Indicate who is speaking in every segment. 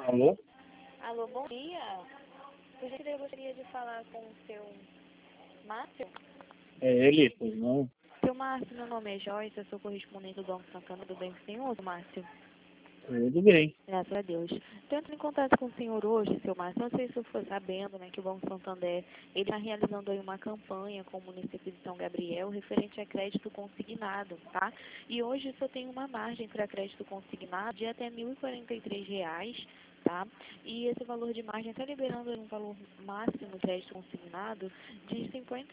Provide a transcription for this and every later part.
Speaker 1: Alô?
Speaker 2: Alô, bom dia. Por gentileza, eu gostaria de falar com o seu Márcio.
Speaker 1: É ele? Pois não.
Speaker 2: Seu Márcio, meu nome é Joyce, eu sou correspondente do Banco Santana. Tudo bem com o senhor, Márcio?
Speaker 1: Tudo bem.
Speaker 2: Graças a Deus. Estou entrando em contato com o senhor hoje, seu Márcio. Não sei se o senhor ficou sabendo, né, que o Banco Santander está realizando aí uma campanha com o município de São Gabriel referente a crédito consignado, tá? E hoje só tem uma margem para crédito consignado de até R$ 1.043, tá? E esse valor de margem está liberando um valor máximo de crédito consignado de R$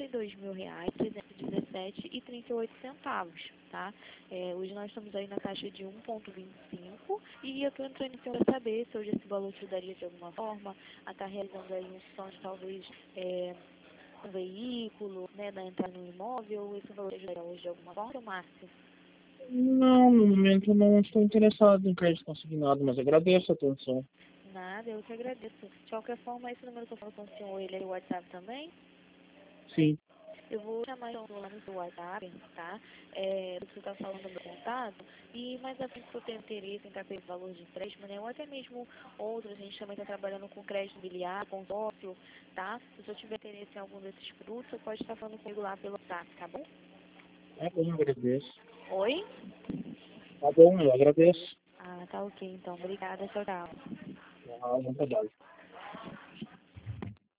Speaker 2: 52.317,38, tá? Hoje nós estamos aí na taxa de 1,25 e eu estou entrando para saber se hoje esse valor te ajudaria de alguma forma a estar realizando aí um sonho de talvez um veículo, né, da entrada no imóvel. Esse valor te ajudaria hoje de alguma forma, Márcio?
Speaker 1: Não, no momento eu não estou interessado em crédito consignado, mas agradeço a atenção.
Speaker 2: Nada, eu que agradeço. De qualquer forma, esse número que eu falo com o senhor, ele é o WhatsApp também?
Speaker 1: Sim.
Speaker 2: Eu vou chamar então lá no seu WhatsApp, tá? Você está falando do meu contato. E mais à frente, se eu tenho interesse em estar com esse valor de empréstimo, né? Ou até mesmo outros, a gente também está trabalhando com crédito imobiliário, consórcio, tá? Se eu tiver interesse em algum desses produtos, você pode estar falando comigo lá pelo WhatsApp, tá bom?
Speaker 1: Tá bom, agradeço.
Speaker 2: Oi?
Speaker 1: Tá bom, eu agradeço.
Speaker 2: Ah, tá ok, então. Obrigada, tchau, tchau.
Speaker 1: Bom trabalho.